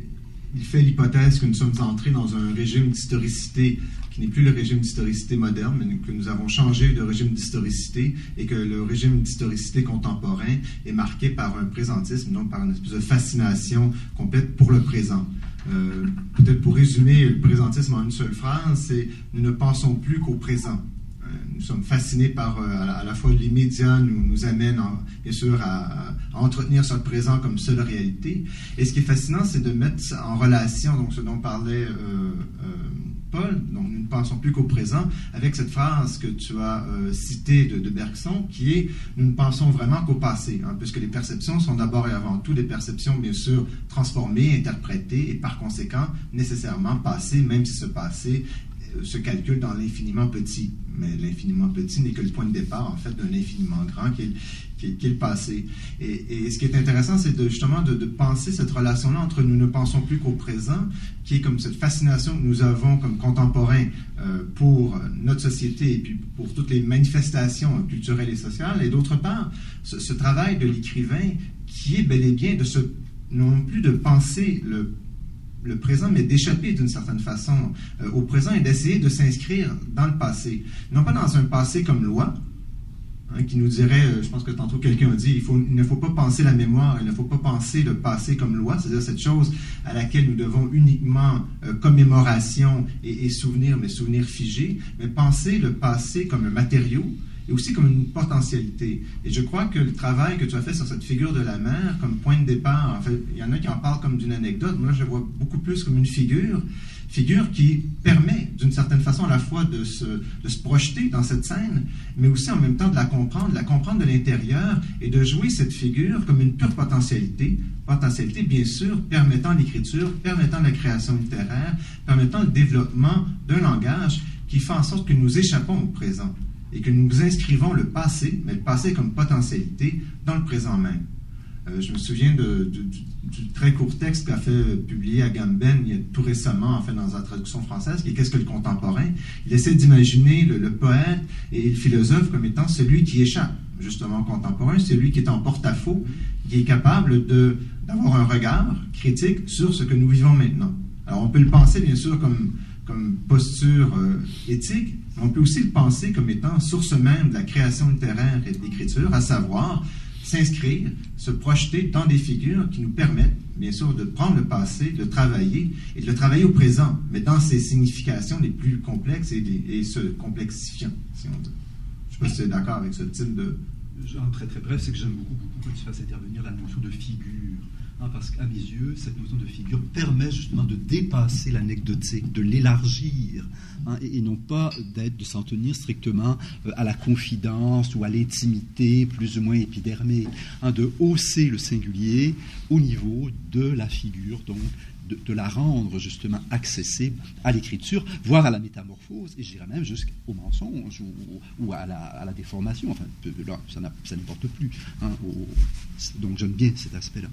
il fait l'hypothèse que nous sommes entrés dans un régime d'historicité qui n'est plus le régime d'historicité moderne, mais que nous avons changé de régime d'historicité et que le régime d'historicité contemporain est marqué par un présentisme, donc par une espèce de fascination complète pour le présent. Euh, peut-être pour résumer le présentisme en une seule phrase, c'est « nous ne pensons plus qu'au présent ». Nous sommes fascinés par, euh, à la fois l'immédiat nous, nous amène, en, bien sûr, à, à entretenir ce présent comme seule réalité. Et ce qui est fascinant, c'est de mettre en relation, donc ce dont parlait euh, euh, Paul, donc nous ne pensons plus qu'au présent, avec cette phrase que tu as euh, citée de, de Bergson, qui est « nous ne pensons vraiment qu'au passé hein, », puisque les perceptions sont d'abord et avant tout des perceptions, bien sûr, transformées, interprétées, et par conséquent, nécessairement passées, même si ce passé se calcule dans l'infiniment petit. Mais l'infiniment petit n'est que le point de départ, en fait, d'un infiniment grand qui est, qui est, qui est le passé. Et, et ce qui est intéressant, c'est de, justement de, de penser cette relation-là entre nous ne pensons plus qu'au présent, qui est comme cette fascination que nous avons comme contemporains euh, pour notre société et puis pour toutes les manifestations culturelles et sociales, et d'autre part, ce, ce travail de l'écrivain qui est bel et bien de se, non plus de penser le le présent, mais d'échapper d'une certaine façon euh, au présent et d'essayer de s'inscrire dans le passé. Non pas dans un passé comme loi, hein, qui nous dirait, euh, je pense que tantôt quelqu'un a dit, il, faut, il ne faut pas penser la mémoire, il ne faut pas penser le passé comme loi, c'est-à-dire cette chose à laquelle nous devons uniquement euh, commémoration et, et souvenir, mais souvenir figé, mais penser le passé comme un matériau, et aussi comme une potentialité. Et je crois que le travail que tu as fait sur cette figure de la mer, comme point de départ, en fait, il y en a qui en parlent comme d'une anecdote, moi je la vois beaucoup plus comme une figure, figure qui permet d'une certaine façon à la fois de se, de se projeter dans cette scène, mais aussi en même temps de la comprendre, de la comprendre de l'intérieur et de jouer cette figure comme une pure potentialité, potentialité bien sûr permettant l'écriture, permettant la création littéraire, permettant le développement d'un langage qui fait en sorte que nous échappons au présent et que nous inscrivons le passé, mais le passé comme potentialité, dans le présent même. Euh, je me souviens de, de, du, du très court texte qu'a fait publier Agamben il y a tout récemment, en fait, dans sa traduction française, qui est « Qu'est-ce que le contemporain ?» Il essaie d'imaginer le, le poète et le philosophe comme étant celui qui échappe, justement, au contemporain, celui qui est en porte-à-faux, qui est capable de, d'avoir un regard critique sur ce que nous vivons maintenant. Alors, on peut le penser, bien sûr, comme, comme posture euh, éthique, on peut aussi le penser comme étant source même de la création littéraire et de l'écriture, à savoir s'inscrire, se projeter dans des figures qui nous permettent, bien sûr, de prendre le passé, de le travailler, et de le travailler au présent, mais dans ses significations les plus complexes et, les, et se complexifiant, si on dit. Je ne sais pas si tu es d'accord avec ce type de... En très très bref, c'est que j'aime beaucoup, beaucoup que tu fasses intervenir la notion de figure. Hein, parce qu'à mes yeux, cette notion de figure permet justement de dépasser l'anecdotique, de l'élargir, hein, et, et non pas d'être, de s'en tenir strictement euh, à la confidence ou à l'intimité plus ou moins épidermée, hein, de hausser le singulier au niveau de la figure, donc de, de la rendre justement accessible à l'écriture, voire à la métamorphose, et je dirais même jusqu'au mensonge ou, ou à, la, à la déformation. Enfin, là, ça, ça n'importe plus. Hein, au, donc j'aime bien cet aspect-là.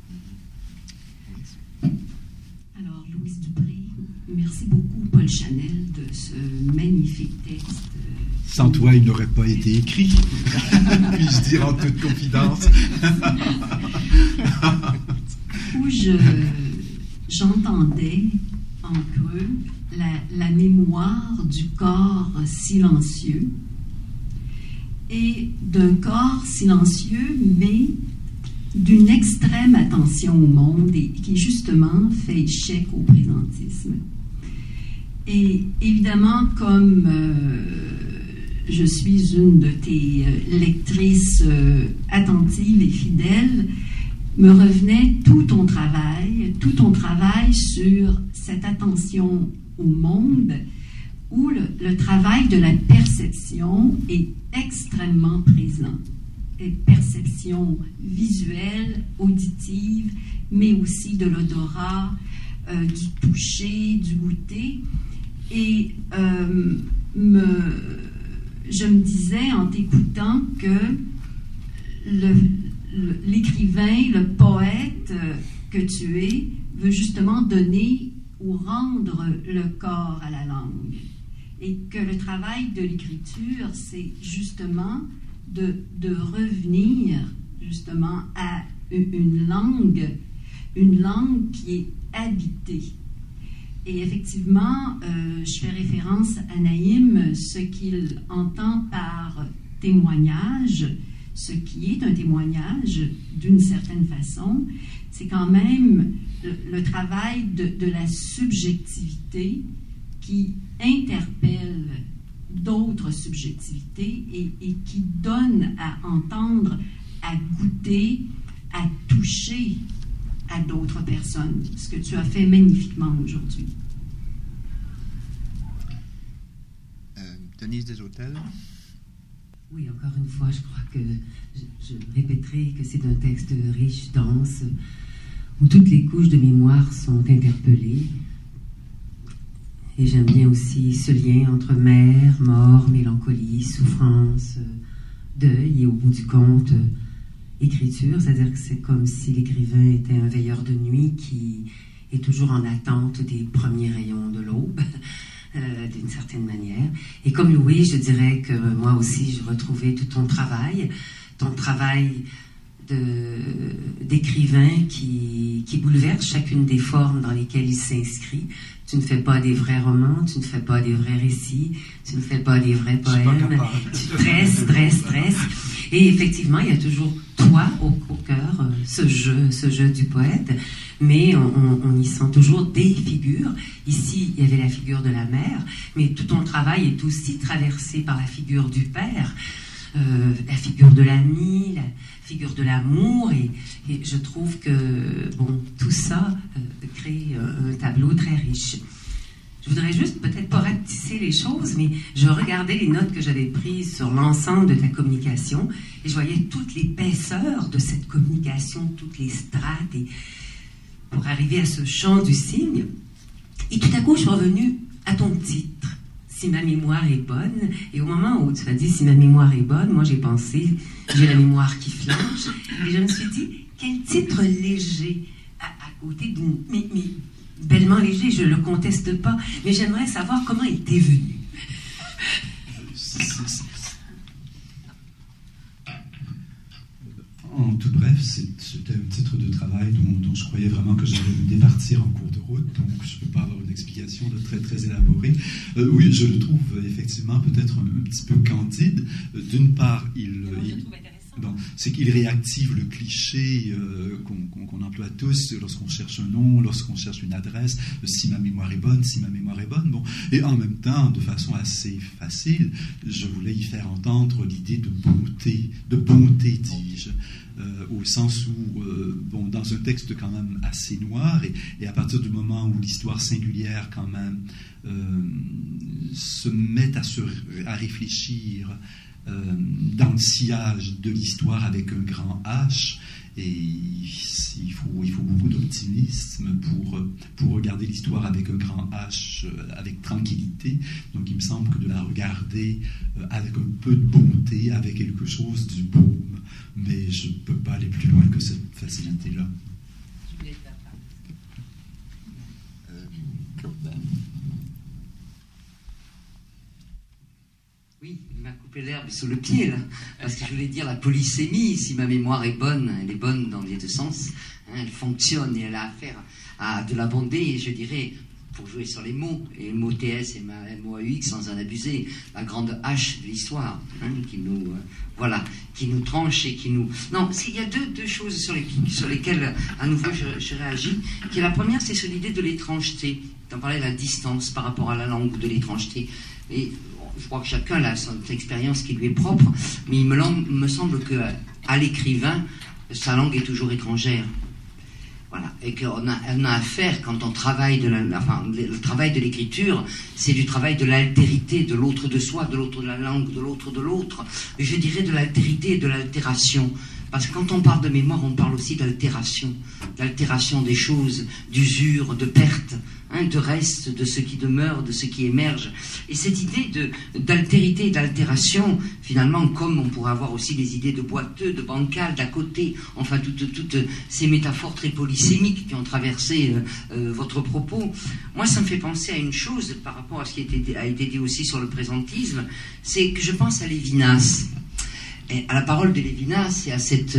Alors, Louise Dupré, merci beaucoup, Paul Chanel, de ce magnifique texte. Sans toi, il n'aurait pas été écrit, puis-je dire en toute confidence. Où je, j'entendais en creux la, la mémoire du corps silencieux et d'un corps silencieux, mais d'une extrême attention au monde et qui justement fait échec au présentisme. Et évidemment, comme euh, je suis une de tes euh, lectrices euh, attentives et fidèles, me revenait tout ton travail, tout ton travail sur cette attention au monde où le, le travail de la perception est extrêmement présent. Perception visuelle, auditive, mais aussi de l'odorat, euh, du toucher, du goûter. Et euh, me, je me disais en t'écoutant que le, le, l'écrivain, le poète euh, que tu es, veut justement donner ou rendre le corps à la langue. Et que le travail de l'écriture, c'est justement de, de revenir justement à une langue, une langue qui est habitée. Et effectivement, euh, je fais référence à Naïm, ce qu'il entend par témoignage, ce qui est un témoignage d'une certaine façon, c'est quand même le, le travail de, de la subjectivité qui interpelle d'autres subjectivités et, et qui donne à entendre, à goûter, à toucher à d'autres personnes, ce que tu as fait magnifiquement aujourd'hui. Euh, Denise Desautels. Oui, encore une fois, je crois que je, je répéterai que c'est un texte riche, dense, où toutes les couches de mémoire sont interpellées. Et j'aime bien aussi ce lien entre mère, mort, mélancolie, souffrance, deuil et au bout du compte, écriture, c'est-à-dire que c'est comme si l'écrivain était un veilleur de nuit qui est toujours en attente des premiers rayons de l'aube, euh, d'une certaine manière. Et comme Louis, je dirais que moi aussi, j'ai retrouvé tout ton travail, ton travail de, d'écrivain qui, qui bouleverse chacune des formes dans lesquelles il s'inscrit. Tu ne fais pas des vrais romans, tu ne fais pas des vrais récits, tu ne fais pas des vrais poèmes, tu stresses, stresses, stresses. Et effectivement, il y a toujours toi au, au cœur, euh, ce jeu, ce jeu du poète, mais on, on, on y sent toujours des figures. Ici, il y avait la figure de la mère, mais tout ton travail est aussi traversé par la figure du père, euh, la figure de l'ami, la figure de l'amour, et, et je trouve que bon, tout ça euh, crée euh, un tableau très riche. Je voudrais juste peut-être pas ratisser les choses, mais je regardais les notes que j'avais prises sur l'ensemble de ta communication et je voyais toute l'épaisseur de cette communication, toutes les strates, et pour arriver à ce chant du cygne. Et tout à coup, je suis revenue à ton titre, Si ma mémoire est bonne. Et au moment où tu as dit Si ma mémoire est bonne, moi j'ai pensé, j'ai la mémoire qui flanche. Et je me suis dit, quel titre léger à, à côté d'une... Mais, mais, bellement léger, je ne le conteste pas, mais j'aimerais savoir comment il t'est venu. En tout bref, c'était un titre de travail dont, dont je croyais vraiment que j'allais me départir en cours de route, donc je ne peux pas avoir une explication de très très élaborée. Euh, oui, je le trouve effectivement peut-être un, un petit peu candide. Euh, d'une part, il... il Bon, c'est qu'il réactive le cliché euh, qu'on, qu'on, qu'on emploie tous lorsqu'on cherche un nom, lorsqu'on cherche une adresse, si ma mémoire est bonne, si ma mémoire est bonne. Bon. Et en même temps, de façon assez facile, je voulais y faire entendre l'idée de bonté, de bonté, dis-je, euh, au sens où, euh, bon, dans un texte quand même assez noir, et, et à partir du moment où l'histoire singulière quand même euh, se met à, se, à réfléchir Euh, dans le sillage de l'histoire avec un grand H, et il faut, il faut beaucoup d'optimisme pour, pour regarder l'histoire avec un grand H, avec tranquillité. Donc il me semble que de la regarder avec un peu de bonté, avec quelque chose du baume, mais je ne peux pas aller plus loin que cette facilité-là. Je voulais faire ça. Euh, Jourdain. Oui, il m'a coupé l'herbe sous le pied, là, parce que je voulais dire la polysémie, si ma mémoire est bonne, elle est bonne dans les deux sens, hein, elle fonctionne et elle a affaire à de la bondé, et je dirais, pour jouer sur les mots, et le mot T S et M O A U X sans en abuser, la grande H de l'histoire, hein, qui nous, euh, voilà, qui nous tranche et qui nous... Non, il y a deux, deux choses sur, les, sur lesquelles, à nouveau, je, je réagis, qui est la première, c'est sur l'idée de l'étrangeté, d'en parler de la distance par rapport à la langue, ou de l'étrangeté, et... Je crois que chacun a son expérience qui lui est propre, mais il me, me semble qu'à l'écrivain, sa langue est toujours étrangère. Voilà. Et qu'on a, on a affaire, quand on travaille, de la, enfin, le travail de l'écriture, c'est du travail de l'altérité, de l'autre de soi, de l'autre de la langue, de l'autre de l'autre, et je dirais de l'altérité et de l'altération. Parce que quand on parle de mémoire, on parle aussi d'altération, d'altération des choses, d'usure, de perte, hein, de reste, de ce qui demeure, de ce qui émerge. Et cette idée de, d'altérité et d'altération, finalement, comme on pourrait avoir aussi des idées de boiteux, de bancal, d'à côté, enfin toutes, toutes ces métaphores très polysémiques qui ont traversé euh, euh, votre propos, moi ça me fait penser à une chose par rapport à ce qui a été, a été dit aussi sur le présentisme, c'est que je pense à Lévinas, et à la parole de Lévinas et à cette...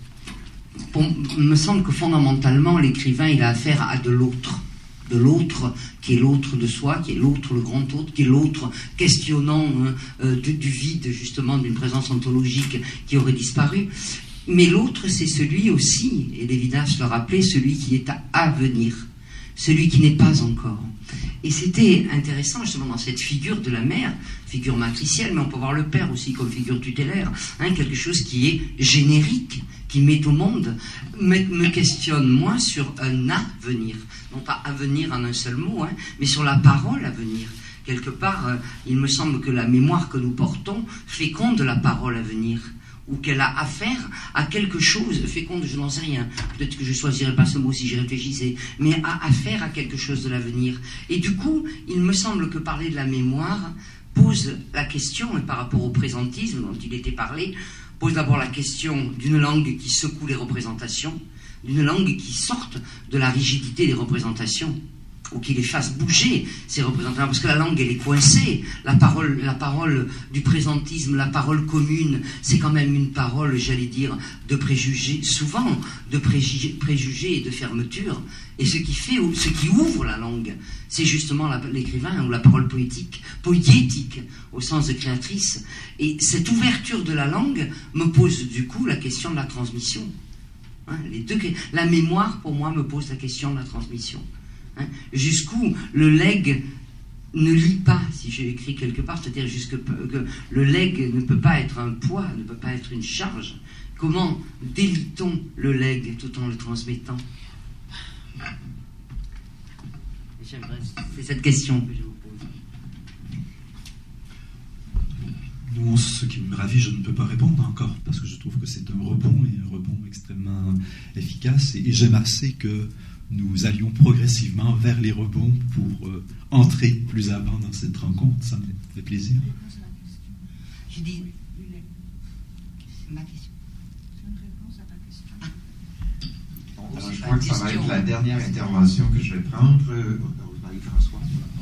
Bon, il me semble que fondamentalement l'écrivain il a affaire à de l'autre, de l'autre qui est l'autre de soi, qui est l'autre, le grand autre, qui est l'autre questionnant hein, euh, du, du vide justement d'une présence ontologique qui aurait disparu. Mais l'autre c'est celui aussi, et Lévinas le rappelait, celui qui est à, à venir, celui qui n'est pas encore. Et c'était intéressant justement dans cette figure de la mère, figure matricielle, mais on peut voir le père aussi comme figure tutélaire, hein, quelque chose qui est générique, qui met au monde, me, me questionne moi sur un avenir, non pas avenir en un seul mot, hein, mais sur la parole à venir. Quelque part, euh, il me semble que la mémoire que nous portons féconde la parole à venir, ou qu'elle a affaire à quelque chose, féconde, je n'en sais rien, peut-être que je ne choisirais pas ce mot si j'y réfléchissais, mais a affaire à quelque chose de l'avenir. Et du coup, il me semble que parler de la mémoire pose la question, et par rapport au présentisme dont il était parlé, pose d'abord la question d'une langue qui secoue les représentations, d'une langue qui sorte de la rigidité des représentations, ou qui les fasse bouger, ces représentations, parce que la langue, elle est coincée. La parole, la parole du présentisme, la parole commune, c'est quand même une parole, j'allais dire, de préjugés, souvent, de préjugés, préjugés et de fermeture. Et ce qui fait, ce qui ouvre la langue, c'est justement la, l'écrivain, ou la parole poétique, poétique, au sens de créatrice. Et cette ouverture de la langue me pose, du coup, la question de la transmission. Hein, les deux, la mémoire, pour moi, me pose la question de la transmission. Hein, jusqu'où le legs ne lit pas, si j'ai écrit quelque part, c'est-à-dire jusque que le legs ne peut pas être un poids, ne peut pas être une charge. Comment délit-on le legs tout en le transmettant? C'est cette question que je vous pose. Non, ce qui me ravit, je ne peux pas répondre encore, parce que je trouve que c'est un rebond, et un rebond extrêmement efficace, et, et j'aime assez que nous allions progressivement vers les rebonds pour euh, entrer plus avant dans cette rencontre. Ça me fait plaisir. Je dis ma question. C'est une réponse à ta question. Bon, alors je crois que ça va être la dernière intervention que je vais prendre. Euh, Marie-François.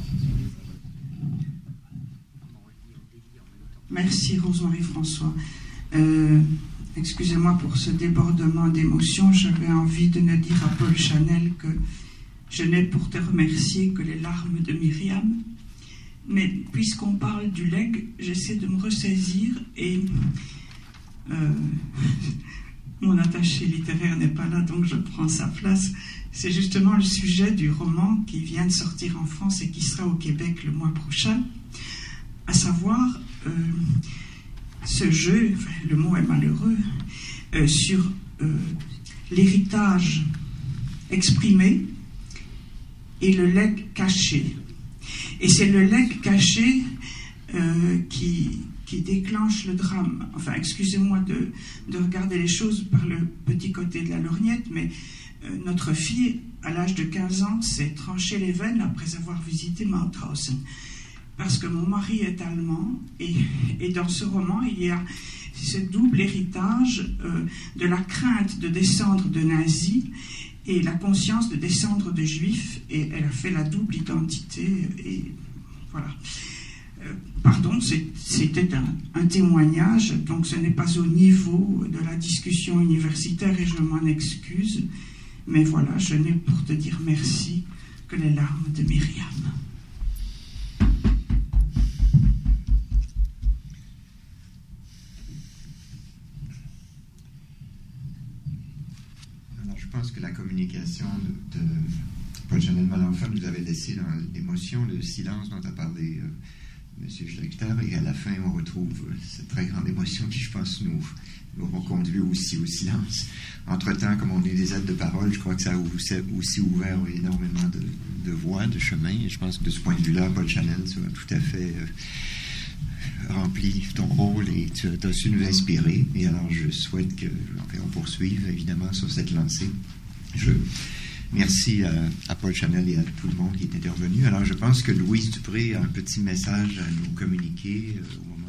Merci Rose-Marie-François. Euh, Excusez-moi pour ce débordement d'émotions. J'avais envie de ne dire à Paul Chanel que je n'ai pour te remercier que les larmes de Myriam. Mais puisqu'on parle du legs, j'essaie de me ressaisir et euh, mon attaché littéraire n'est pas là, donc je prends sa place. C'est justement le sujet du roman qui vient de sortir en France et qui sera au Québec le mois prochain, à savoir... Euh, ce jeu, enfin, le mot est malheureux, euh, sur euh, l'héritage exprimé et le legs caché. Et c'est le legs caché euh, qui, qui déclenche le drame. Enfin, excusez-moi de, de regarder les choses par le petit côté de la lorgnette, mais euh, notre fille, à l'âge de quinze ans, s'est tranché les veines après avoir visité Mauthausen. Parce que mon mari est allemand, et, et dans ce roman, il y a ce double héritage euh, de la crainte de descendre de nazis et la conscience de descendre de juifs, et elle a fait la double identité, et voilà. Euh, pardon, c'est, c'était un, un témoignage, donc ce n'est pas au niveau de la discussion universitaire, et je m'en excuse, mais voilà, je n'ai pour te dire merci que les larmes de Myriam. Je pense que la communication de, de Paul Chanel Malenfant nous avait laissé dans l'émotion, le silence dont a parlé euh, M. Schlechter, et à la fin on retrouve euh, cette très grande émotion qui, je pense, nous, nous reconduit aussi au silence. Entre-temps, comme on est des aides de parole, je crois que ça a aussi ouvert énormément de, de voies, de chemins, et je pense que de ce point de vue-là, Paul Chanel sera tout à fait rempli ton rôle et tu as su nous inspirer. Et alors, je souhaite que enfin, on poursuive, évidemment, sur cette lancée. Je merci à, à Paul Chanel et à tout le monde qui est intervenu. Alors, je pense que Louise Dupré a un petit message à nous communiquer euh, au moment